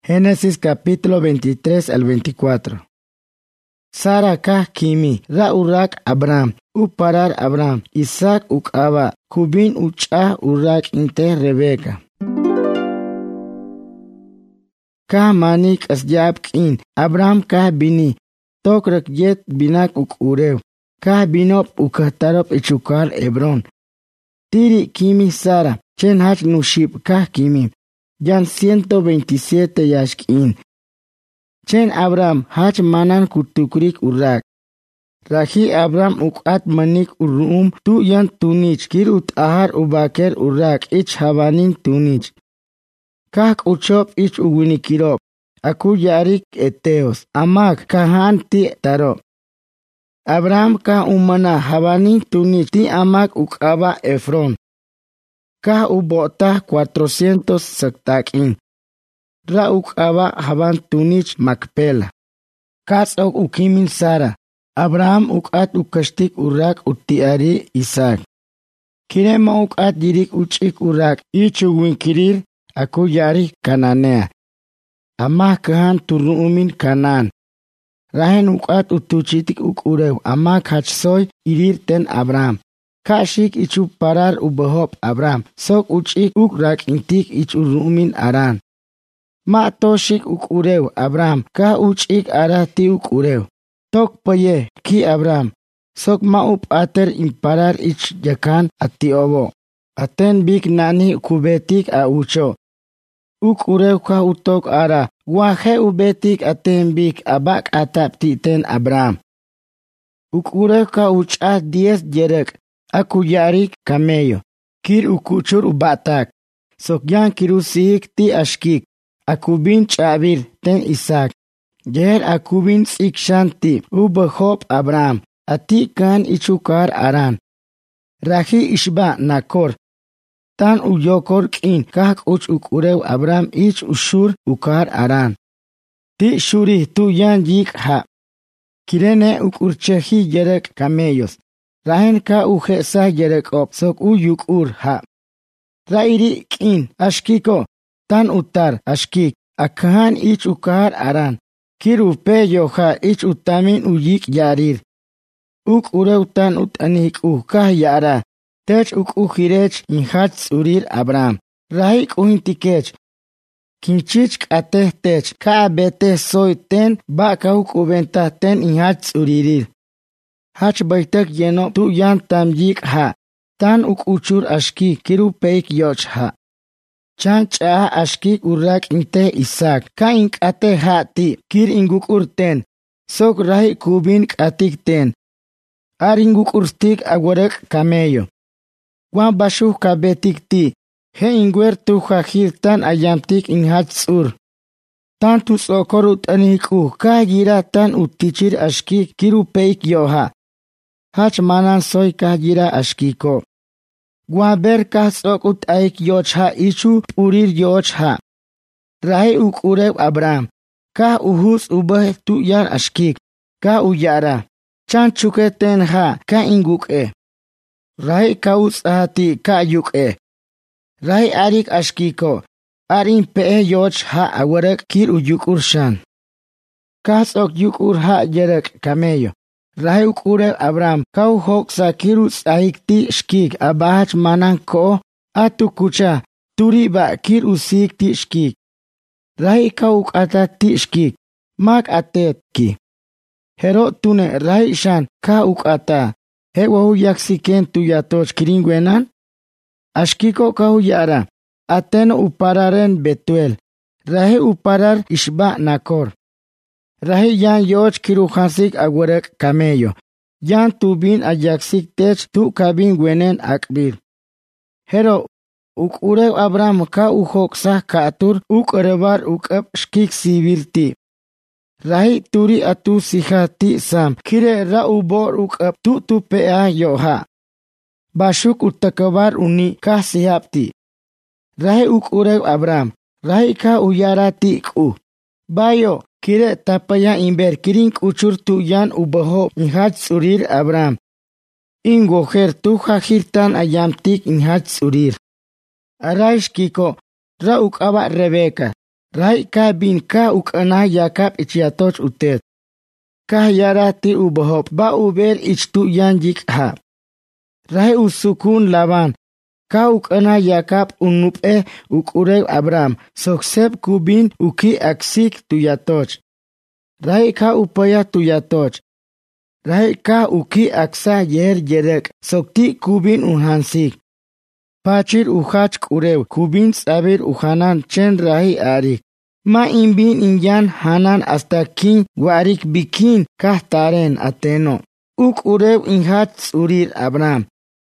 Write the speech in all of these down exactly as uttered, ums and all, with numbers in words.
Génesis capítulo veintitrés al veinticuatro. Sara kah kimi, ra urak Abraham, uparar Abraham, Isaac ukaba, kubin ucha urak inte Rebeca. Kah manik asyab kin, Abraham kah bini, tok rakyet binak uk urew, kah binop ukahtarop ichukar Hebron. Tiri kimi Sara, chen hach nuship kah kimi. Yan ciento veintisiete yashkin. Chen Abraham hach manan kutukrik urak. Rahi Abraham ukat manik urum tu yan tunich kir ut ahar ubaker urak ich habanin tunich. Kak uchop ich uwinikirop. Aku yarik eteos. Amak kahan ti taro. Abraham ka umana habanin tunich ti amak ukaba Efron. Kah ubota cuatrocientos saktakin. Ra ukaba haban tunich Macpela. Kats ok ukimin Sara. Abraham ukat ukashtik urak utiari Isaac. Kirema ukat dirik uchik urak ichu winkirir aku yari Kananea. Amah kahan turuumin Kanan. Rahen ukat utuchitik ukurew amak hachsoy irir ten Abraham. Kashik ichu parar ubahop Abraham, sok uchik ukrak intik ichu rumin aran. Ma toshik ukurew Abraham, ka uchik arati ukurew. Tok paye ki Abraham, sok ma up ater imparar ich jakan ati obo. Aten bik nani kubetik a ucho. Ukurew ka utok ara, wahe ubetik aten bik abak atap ti ten Abraham. Ukurew ka ucha diez jerek. Aku yarik camello, kir ukuchur ubatak, sokyan kirusik ti ashkik, akubin chabir ten Isaac, yer akubin sikshanti ubahop Abraham, ati kan ichukar aran. Rahi ishba nakor, tan uyokor kin kak uch ukurew Abraham ich ushur ukar aran. Ti shuri tu yan yik ha, kirene ukurchehi yerek camellos. Rahen ka ujesa yerekop sok uyuk ur ha. Rairi kin ashkiko tan utar ashkik akahan ich ukar aran. Kiru peyo ha ich utamin uyik yarir. Uk urew tan utanik ukah yara. Tech uk uhirech inhats urir Abraham. Rahik uhintikech. Kinchich ateh tech ka bete soy ten baka uk ubenta ten inhats uririr. Hach baitak yeno tu yan tamjik ha. Tan uk uchur ashki kiru peik yoch ha. Chan cha ashki urak inte Isaac. Ka ink ate ha ti kir inguk urten. Sok rahi kubin atik ten. Ar inguk urstik agwarek camello. Wan bashuh kabetik ti. He ingwer tu hajir tan ayamtik inhats ur. Tan tu sokorut aniku ka gira tan utichir ashki kiru peik yoha. Hach manan soy kahjira ashkiko. Guaber kah sokut aik yochha ichu urir yochha. Rahi ukurew Abraham. Kah uhus ubah tu yan ashkik. Kah uyara. Chan chuketen ha ka inguk e. Rahi kaus ahati ka yuk e. Rahi arik ashkiko. Arin pee yochha awarek kir uyukur shan. Kah sok yukur ha yerek camello. Rahi ukurew Abraham kau hok sakiru saik ti shkik abahach manan ko atu kucha turi ba kir usik ti shkik. Rahi kau ukata ti shkik mak atet ki. Hero tune rahi shan ka ukata he wahu yaksiken tu yatoch kiringwenan. Ashkiko kau yara ateno upararen Betuel. Rahi uparar ishba nakor. Rahi yan yoch kiruhansik agwarek camello. Yan tubin ayaksik tech tu kabin wenen akbir. Hero, uk urew Abraham ka uhok sah kaatur uk rebar uk ep shkik sivirti. Rahi turi atu sihati sam kire ra ubor uk ep tu tu pea yoha. Bashuk utakabar uni kah sihapti. Rahi uk urew Abraham. Rahi ka uyarati ku. Bayo. Kire tapaya imber kiring uchur tu yan ubaho inhats urir Abraham. Ingoher tu hajirtan ayamtik inhats urir. Araish kiko ra ukaba Rebeca. Rai ka bin ka ukana yakap ichiatoch utet. Ka yara ti ubohop ba uber ichtu yan yik ha. Rai usukun laban. Ka ukana yakap unupe ukurew Abraham. Soksep kubin uki aksik tuyatoch. Rai ka upaya tuyatoch. Rai ka uki aksa yer yerek. Sokti kubin unhansik. Pachir uhach kurew kubin sabir uhanan chen rai arik. Ma inbin inyan hanan hasta kin warik bikin kahtaren ateno. Uk urew inhat urir Abraham.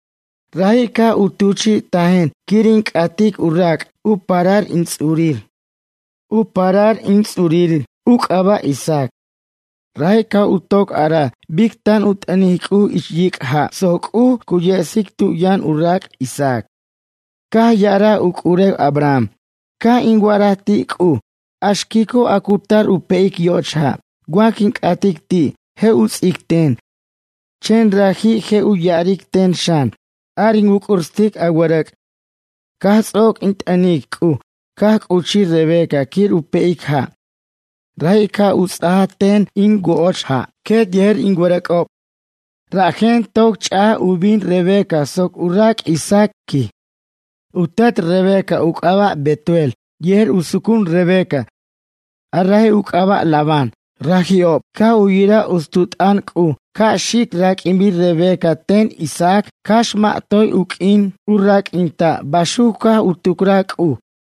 Rai ka utuchi tahen kiring atik urak uparar ins urir. Uparar ins urir uk aba Isaac. Rai ka utok ara biktan utaniku isyik ha sok u kuyesik tu yan urak Isaac. Ka yara uk urew Abraham. Ka ingwarati ku. Ashkiko akutar upeik yocha. Guakin atik ti. He uzikten. Chen rahi he uyarik ten shan. Aring ukurstik awarak. Kah sok intanik ku. Kah uchi Rebeka kir upeik ha. Rai ka uzahaten ingoch ha. Ket yer ingwarak op. Rahen tok cha ubin Rebeka sok urak Isaac ki. Utat Rebeka ukaba Betuel. Yer usukun Rebeka. Arrahe ukaba Laban. Rahiop. Ka uyira ustutan ku. Ka shik rak imbi Rebeka ten Isaac. Kashma toy ukin urak inta. Bashuka utukrak u.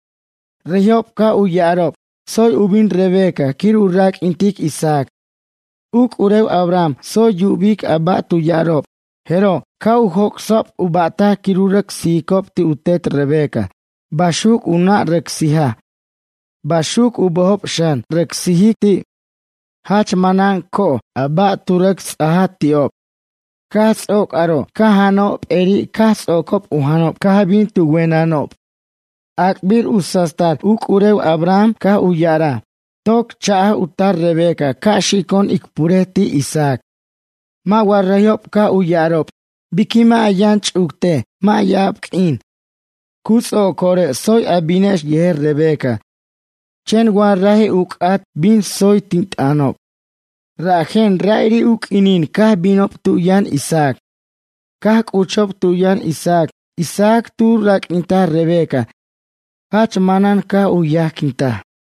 Rehiop ka uyarop. Soy ubin Rebeka. Kir urak intik Isaac. Uk urew Abraham. Soy yubik aba tuyarop. Hero. Ka uhok sop ubata kirurak sikop ti utet Rebeka. Bashuk una reksiha. Bashuk ubohop shan reksihi ti. Hach manang ko aba turak sahat tiop. Kas ok aro kahanop eri kas okop uhanop kahabin tu wenanop. Akbir usastar uk urew Abraham ka uyara. Tok cha utar Rebeka ka shikon ikpureti Isaac. Ma warrayop ka uyarop. Bikima ayan chukte ma yapkin. Kuso kore soy abinesh yer Rebeka. Chen warrahe uk at bin soy tintanop. Rahen rairi uk inin kah binop tuyan Isaac. Kah kuchop tuyan Isaac. Isaac tu rak inta Rebeka. Hach manan ka uyak inta.